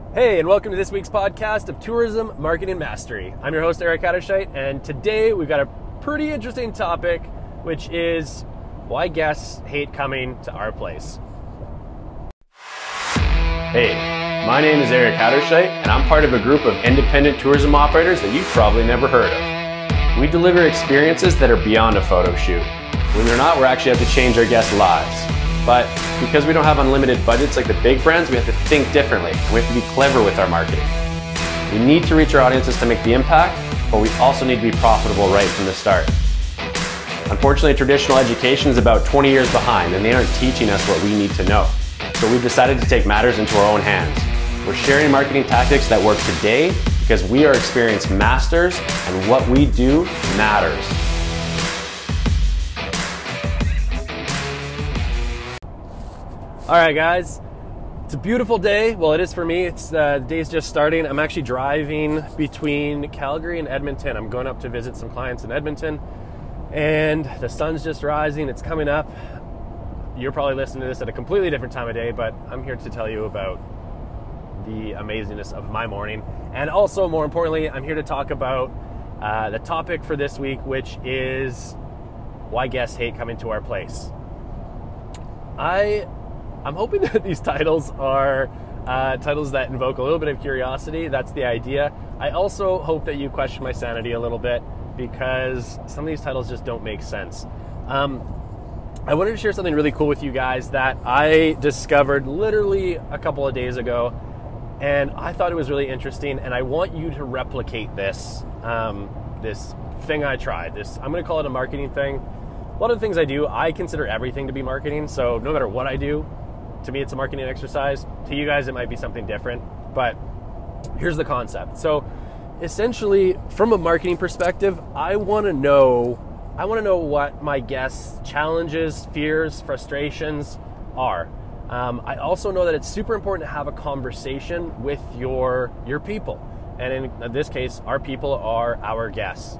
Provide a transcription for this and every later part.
Hey, and welcome to this week's podcast of Tourism Marketing Mastery. I'm your host, Eric Hatterscheit, and today we've got a pretty interesting topic, which is why guests hate coming to our place. Hey, my name is Eric Hatterscheit, and I'm part of a group of independent tourism operators that you've probably never heard of. We deliver experiences that are beyond a photo shoot. When they're not, we actually have to change our guests' lives. But because we don't have unlimited budgets like the big brands, we have to think differently. We have to be clever with our marketing. We need to reach our audiences to make the impact, but we also need to be profitable right from the start. Unfortunately, traditional education is about 20 years behind, and they aren't teaching us what we need to know. So we've decided to take matters into our own hands. We're sharing marketing tactics that work today because we are experienced masters, and what we do matters. All right, guys, it's a beautiful day. Well, it is for me. The day's just starting. I'm actually driving between Calgary and Edmonton. I'm going up to visit some clients in Edmonton, and the sun's just rising. It's coming up. You're probably listening to this at a completely different time of day, but I'm here to tell you about the amazingness of my morning. And also, more importantly, I'm here to talk about the topic for this week, which is why guests hate coming to our place. I'm hoping that these titles are titles that invoke a little bit of curiosity. That's the idea. I also hope that you question my sanity a little bit, because some of these titles just don't make sense. I wanted to share something really cool with you guys that I discovered literally a couple of days ago, and I thought it was really interesting, and I want you to replicate this this thing I tried. I'm going to call it a marketing thing. A lot of the things I do, I consider everything to be marketing, so no matter what I do, to me it's a marketing exercise. To you guys it might be something different, but here's the concept. So essentially, from a marketing perspective, I want to know what my guests' challenges, fears, frustrations are. I also know that it's super important to have a conversation with your people, and in this case, our people are our guests.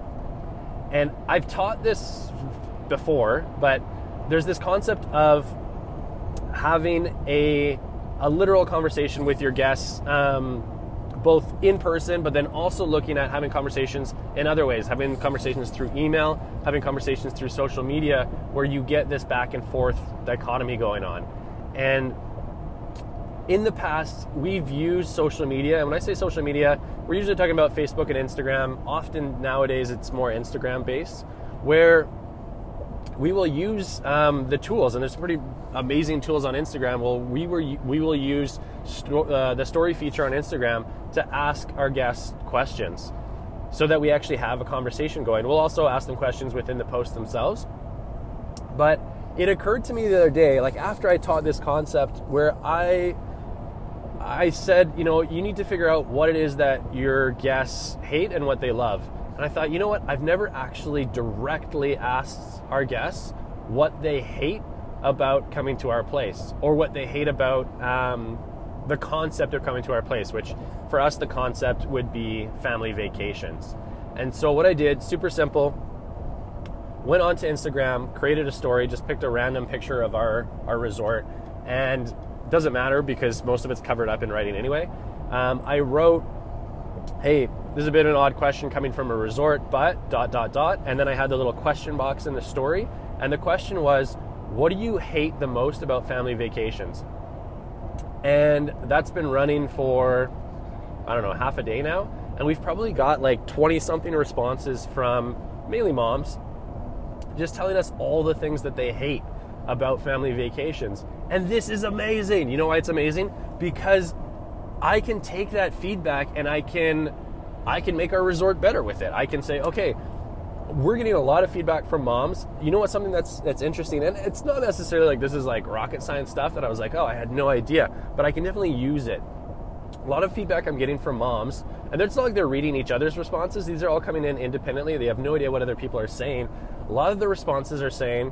And I've taught this before, but there's this concept of having a literal conversation with your guests, both in person, but then also looking at having conversations in other ways, having conversations through email, having conversations through social media, where you get this back and forth dichotomy going on. And in the past, we've used social media, and when I say social media, we're usually talking about Facebook and Instagram. Often nowadays, it's more Instagram based, where we will use the tools, and there's some pretty amazing tools on Instagram. Well, we will use the story feature on Instagram to ask our guests questions so that we actually have a conversation going. We'll also ask them questions within the post themselves. But it occurred to me the other day, like after I taught this concept, where I said, you need to figure out what it is that your guests hate and what they love. And I thought, you know what? I've never actually directly asked our guests what they hate about coming to our place, or what they hate about the concept of coming to our place, which for us, the concept would be family vacations. And so what I did, super simple, went onto Instagram, created a story, just picked a random picture of our resort, and it doesn't matter because most of it's covered up in writing anyway. I wrote, hey, this is a bit of an odd question coming from a resort, but ... And then I had the little question box in the story. And the question was, what do you hate the most about family vacations? And that's been running for, I don't know, half a day now. And we've probably got like 20 something responses from mainly moms, just telling us all the things that they hate about family vacations. And this is amazing. You know why it's amazing? Because I can take that feedback and I can make our resort better with it. I can say, okay, we're getting a lot of feedback from moms. You know what, something that's interesting, and it's not necessarily like this is like rocket science stuff that I was like, oh, I had no idea, but I can definitely use it. A lot of feedback I'm getting from moms, and it's not like they're reading each other's responses. These are all coming in independently. They have no idea what other people are saying. A lot of the responses are saying,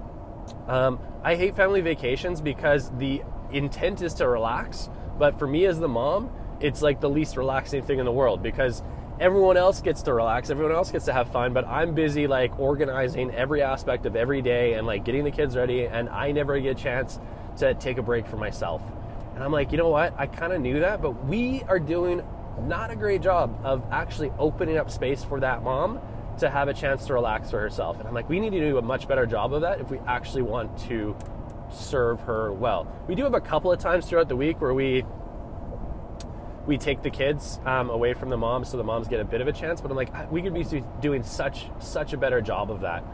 I hate family vacations because the intent is to relax, but for me as the mom, it's like the least relaxing thing in the world, because everyone else gets to relax, everyone else gets to have fun, but I'm busy like organizing every aspect of every day and like getting the kids ready, and I never get a chance to take a break for myself. And I'm like, you know what? I kind of knew that, but we are doing not a great job of actually opening up space for that mom to have a chance to relax for herself. And I'm like, we need to do a much better job of that if we actually want to serve her well. We do have a couple of times throughout the week where we take the kids away from the moms so the moms get a bit of a chance, but I'm like, we could be doing such a better job of that.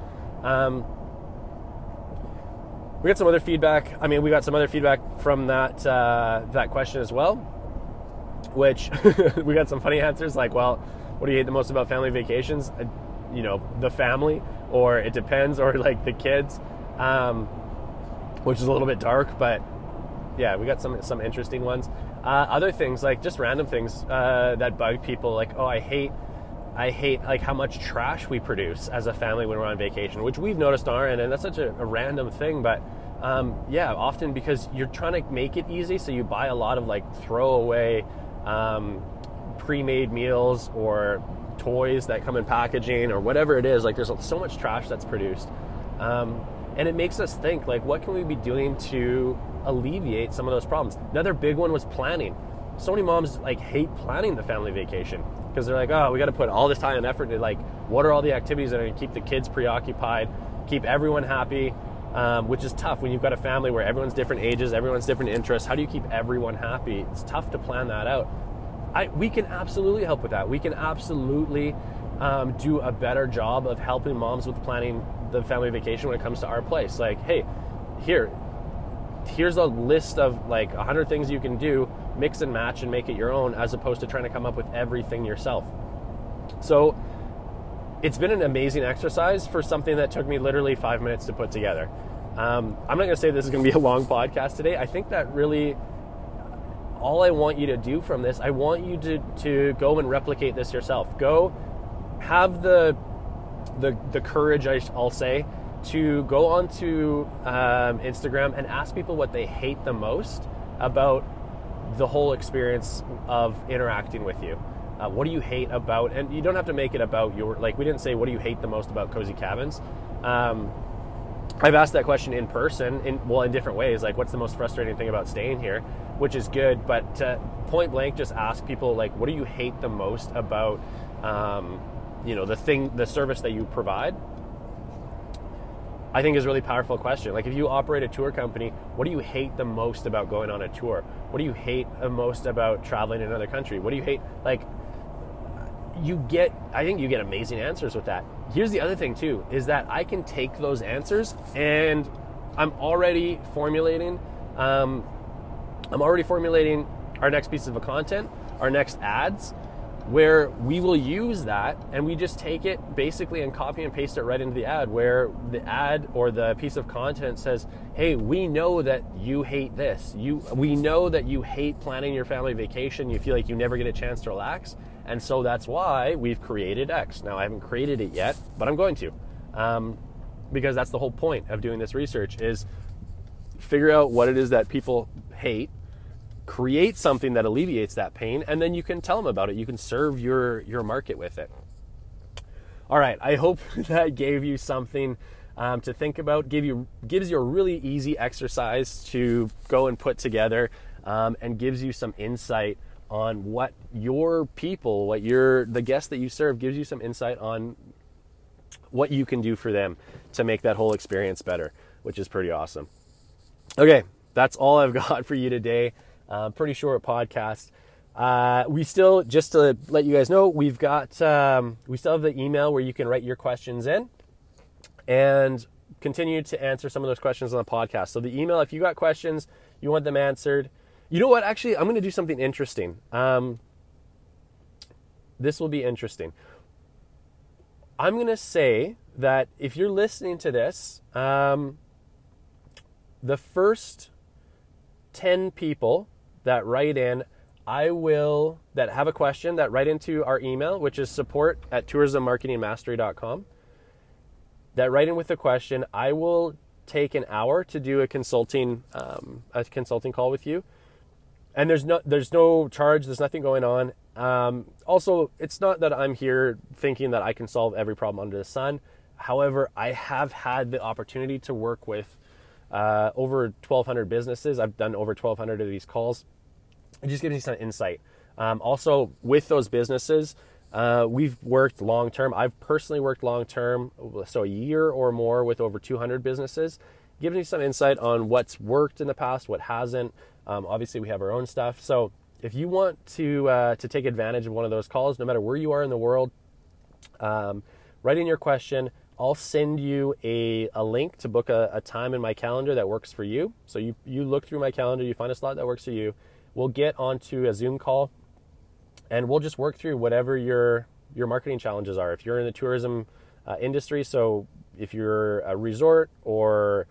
We got some other feedback. I mean, we got some other feedback from that question as well, which we got some funny answers like, well, what do you hate the most about family vacations? The family, or it depends, or like the kids, which is a little bit dark, but yeah, we got some interesting ones. Other things, like just random things that bug people, like, oh, I hate like how much trash we produce as a family when we're on vacation, which we've noticed on our end, and that's such a random thing, but often because you're trying to make it easy, so you buy a lot of like throwaway pre-made meals or toys that come in packaging or whatever it is. Like there's so much trash that's produced, and it makes us think, like, what can we be doing to alleviate some of those problems? Another big one was planning. So many moms like hate planning the family vacation because they're like, oh, we got to put all this time and effort into like, what are all the activities that are going to keep the kids preoccupied, keep everyone happy, which is tough when you've got a family where everyone's different ages, everyone's different interests. How do you keep everyone happy? It's tough to plan that out. We can absolutely help with that. We can absolutely do a better job of helping moms with planning the family vacation when it comes to our place. Like, hey, here's a list of like 100 things you can do, mix and match and make it your own, as opposed to trying to come up with everything yourself. So it's been an amazing exercise for something that took me literally 5 minutes to put together. I'm not going to say this is going to be a long podcast today. I think that really all I want you to do from this, I want you to go and replicate this yourself. Go have the courage, I'll say, to go onto Instagram and ask people what they hate the most about the whole experience of interacting with you. What do you hate about, and you don't have to make it about your, like, we didn't say what do you hate the most about Cozy Cabins. I've asked that question in person, in different ways, like what's the most frustrating thing about staying here, which is good, but point blank just ask people, like, what do you hate the most about the service that you provide, I think is a really powerful question. Like, if you operate a tour company, what do you hate the most about going on a tour? What do you hate the most about traveling in another country? What do you hate? Like, I think you get amazing answers with that. Here's the other thing too, is that I can take those answers and I'm already formulating our next pieces of content, our next ads, where we will use that and we just take it basically and copy and paste it right into the ad, where the ad or the piece of content says, hey, we know that you hate this. We know that you hate planning your family vacation. You feel like you never get a chance to relax. And so that's why we've created X. Now, I haven't created it yet, but I'm going to, because that's the whole point of doing this research, is figure out what it is that people hate, create something that alleviates that pain, and then you can tell them about it. You can serve your market with it. All right, I hope that gave you something to think about, gives you a really easy exercise to go and put together, and gives you some insight on what your people, the guests that you serve, gives you some insight on what you can do for them to make that whole experience better, which is pretty awesome. Okay, that's all I've got for you today. Pretty short podcast. We still, just to let you guys know, we still have the email where you can write your questions in and continue to answer some of those questions on the podcast. So the email, if you got questions, you want them answered. You know what? Actually, I'm going to do something interesting. This will be interesting. I'm going to say that if you're listening to this, the first 10 people that write in, that have a question, that write into our email, which is support@tourismmarketingmastery.com, that write in with a question, I will take an hour to do a consulting call with you. And there's no charge, there's nothing going on. Also, it's not that I'm here thinking that I can solve every problem under the sun. However, I have had the opportunity to work with over 1,200 businesses. I've done over 1,200 of these calls. It just gives me some insight. Also, with those businesses, we've worked long-term. I've personally worked long-term, so a year or more with over 200 businesses. Gives me some insight on what's worked in the past, what hasn't. Obviously, we have our own stuff. So if you want to take advantage of one of those calls, no matter where you are in the world, write in your question. I'll send you a link to book a time in my calendar that works for you. So you look through my calendar, you find a slot that works for you. We'll get onto a Zoom call, and we'll just work through whatever your marketing challenges are. If you're in the tourism industry, so if you're a resort or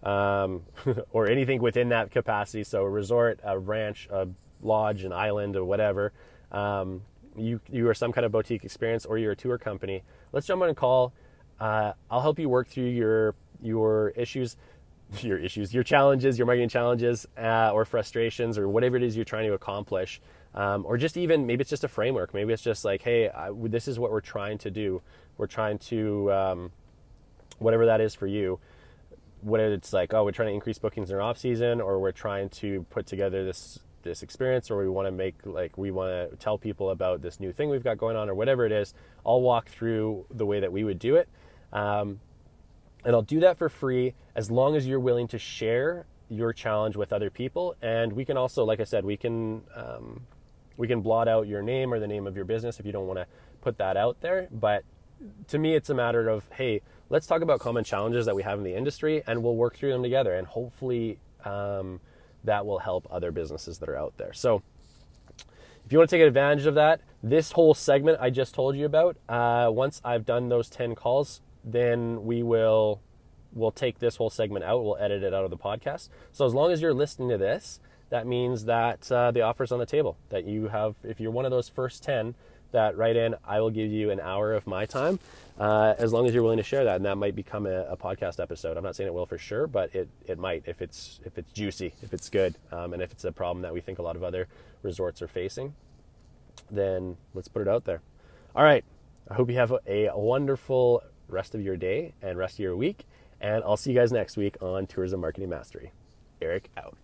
or anything within that capacity, so a resort, a ranch, a lodge, an island, or whatever, you are some kind of boutique experience, or you're a tour company, let's jump on a call. I'll help you work through your issues, your challenges, your marketing challenges, or frustrations, or whatever it is you're trying to accomplish. Or just even, maybe it's just a framework. Maybe it's just like, hey, this is what we're trying to do. We're trying to, whatever that is for you, whether it's like, oh, we're trying to increase bookings in our off season, or we're trying to put together this experience, or we want to tell people about this new thing we've got going on, or whatever it is. I'll walk through the way that we would do it. And I'll do that for free as long as you're willing to share your challenge with other people. And we can also, like I said, we can blot out your name or the name of your business if you don't want to put that out there. But to me, it's a matter of, hey, let's talk about common challenges that we have in the industry, and we'll work through them together. And hopefully that will help other businesses that are out there. So if you want to take advantage of that, this whole segment I just told you about, once I've done those 10 calls, then we'll take this whole segment out. We'll edit it out of the podcast. So as long as you're listening to this, that means that the offer's on the table. That you have, if you're one of those first 10 that write in, I will give you an hour of my time, as long as you're willing to share that. And that might become a podcast episode. I'm not saying it will for sure, but it might if it's juicy, if it's good, and if it's a problem that we think a lot of other resorts are facing. Then let's put it out there. All right. I hope you have a wonderful rest of your day and rest of your week. And I'll see you guys next week on Tourism Marketing Mastery. Eric out.